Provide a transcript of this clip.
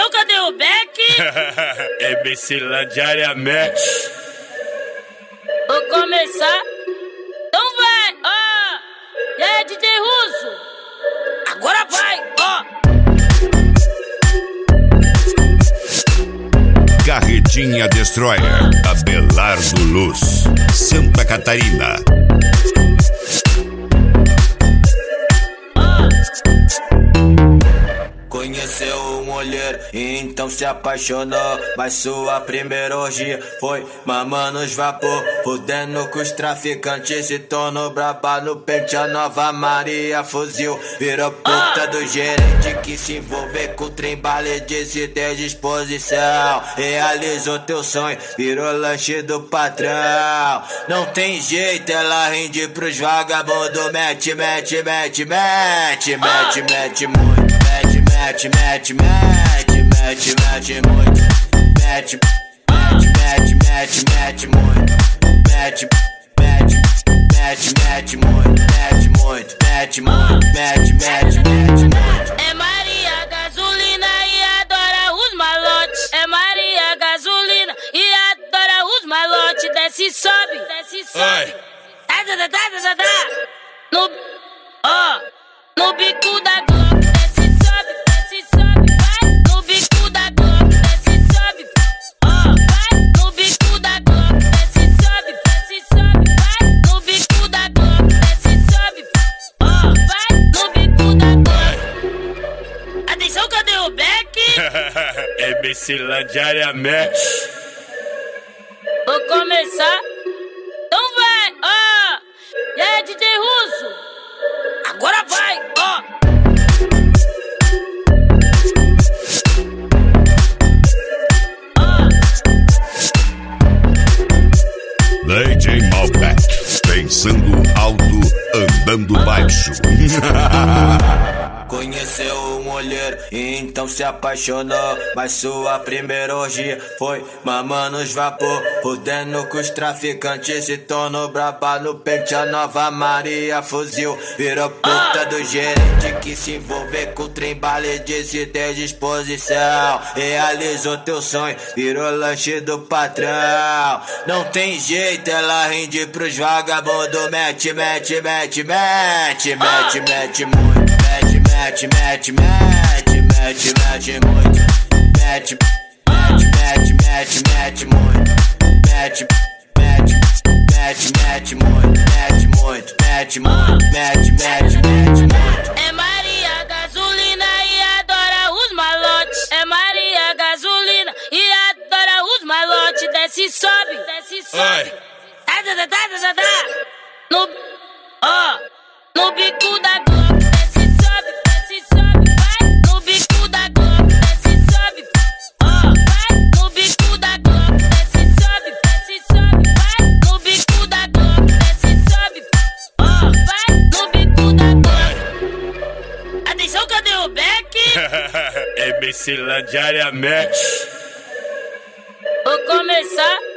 Atenção, cadê o Beck? Ebicilândia Match. Vou começar. Então vai, ó. E aí, DJ Russo? Agora vai, ó. Carretinha Destroyer, Abelardo Luz, Santa Catarina. Conheceu uma mulher e então se apaixonou, mas sua primeira orgia foi mamando os vapor, fudendo com os traficantes, se tornou braba no pente. A nova Maria fuzil virou puta do gerente que se envolver com o trem bala, disse ter disposição. Realizou teu sonho, virou lanche do patrão. Não tem jeito, ela rende pros vagabundos, mete, mete, mete, mete, mete, mete muito, mete, mete, mete, mete, mete, mete muito, mete, mete, mete, mete, mete muito, mete, mete, mete, mete muito, mete muito, mete muito, mete, mete, mete muito. É Maria gasolina e adora os malotes. É Maria gasolina e adora os malotes. Desce e sobe, desce e sobe. Tá, tá, tá, tá, tá, tá. No, ó, no bico da Globo. Desce e sobe, desce e sobe, vai. No bico da Globo. Desce e sobe, ó, vai. No bico da Globo. Desce e sobe, vai. No bico da Globo. Desce e sobe, ó, vai. No bico da Globo. Atenção, cadê o Beck? Ebicilândia Match. Vou começar. Então vai, ó. E aí, DJ Russo? Agora vai, ó. DJ Malbec, pensando alto, andando baixo. Conheceu uma mulher e então se apaixonou, mas sua primeira orgia foi mamando os vapor, fudendo com os traficantes, se tornou braba no pente. A nova Maria fuzil virou puta do gerente que se envolver com o trem bala, disse ter disposição. Realizou teu sonho, virou lanche do patrão. Não tem jeito, ela rende pros vagabundos, mete, mete, mete, mete, mete, mete muito, mete, mete, mete, mete, mete, mete muito, mete, mete, mete, mete, mete muito, mete, mete, mete, mete muito, mete muito, mete muito, mete, mete, mete muito. É Maria gasolina e adora os malotes. É Maria gasolina e adora os malotes. Desce e sobe, desce e sobe. Tá, tá, tá, tá, tá, tá. No, ó, no bico da Globo. Desce e sobe, vai. No bico da Globo. Desce e sobe, ó, vai. No bico da Globo. Desce e sobe, vai. No bico da Globo. Desce e sobe, ó, vai. No bico da Globo. Atenção, cadê o Beck? Ebicilândia Match. Vou começar.